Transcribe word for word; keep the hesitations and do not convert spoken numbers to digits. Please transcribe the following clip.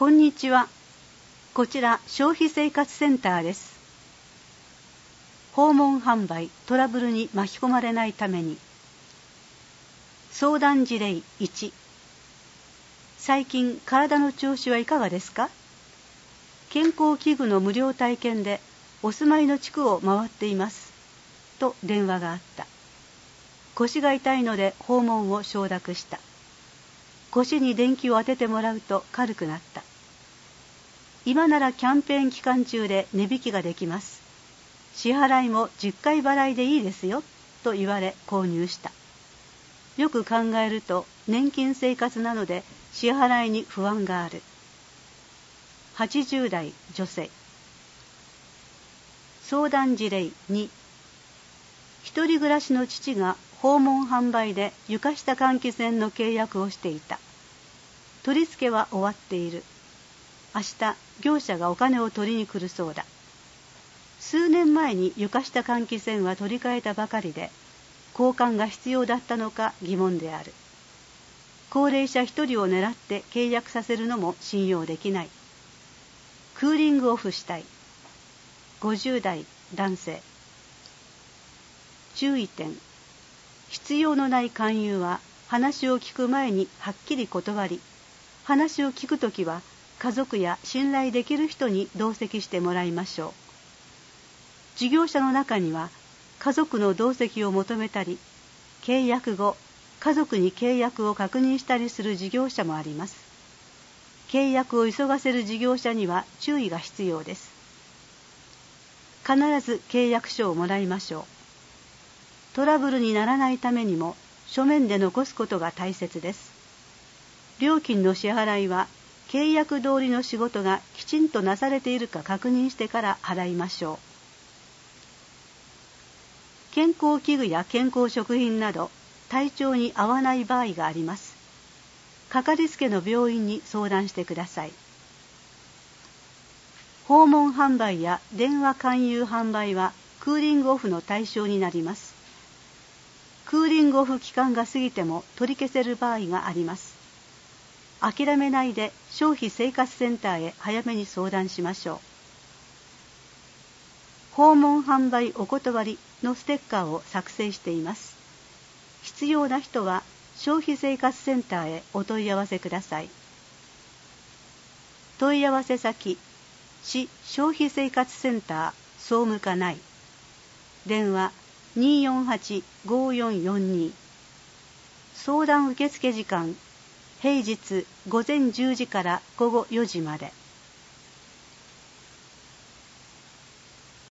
こんにちは。こちら消費生活センターです。訪問販売トラブルに巻き込まれないために。相談事例いち。最近体の調子はいかがですか？健康器具の無料体験でお住まいの地区を回っていますと電話があった。腰が痛いので訪問を承諾した。腰に電気を当ててもらうと軽くなった。今ならキャンペーン期間中で値引きができます。支払いもじゅっかい払いでいいですよと言われ購入した。よく考えると年金生活なので支払いに不安がある。はちじゅう代女性。相談事例に。一人暮らしの父が訪問販売で床下換気扇の契約をしていた。取り付けは終わっている。明日業者がお金を取りに来るそうだ。数年前に床下換気扇は取り替えたばかりで交換が必要だったのか疑問である。高齢者一人を狙って契約させるのも信用できない。クーリングオフしたい。ごじゅう代男性。注意点。必要のない勧誘は話を聞く前にはっきり断り、話を聞くときは家族や信頼できる人に同席してもらいましょう。事業者の中には家族の同席を求めたり、契約後、家族に契約を確認したりする事業者もあります。契約を急がせる事業者には注意が必要です。必ず契約書をもらいましょう。トラブルにならないためにも書面で残すことが大切です。料金の支払いは契約通りの仕事がきちんとなされているか確認してから払いましょう。健康器具や健康食品など体調に合わない場合があります。かかりつけの病院に相談してください。訪問販売や電話勧誘販売はクーリングオフの対象になります。クーリングオフ期間が過ぎても取り消せる場合があります。諦めないで消費生活センターへ早めに相談しましょう。訪問販売お断りのステッカーを作成しています。必要な人は消費生活センターへお問い合わせください。問い合わせ先、市消費生活センター総務課内。電話にーよんはち ごーよんよんに。相談受付時間、平日午前じゅうじから午後よじまで。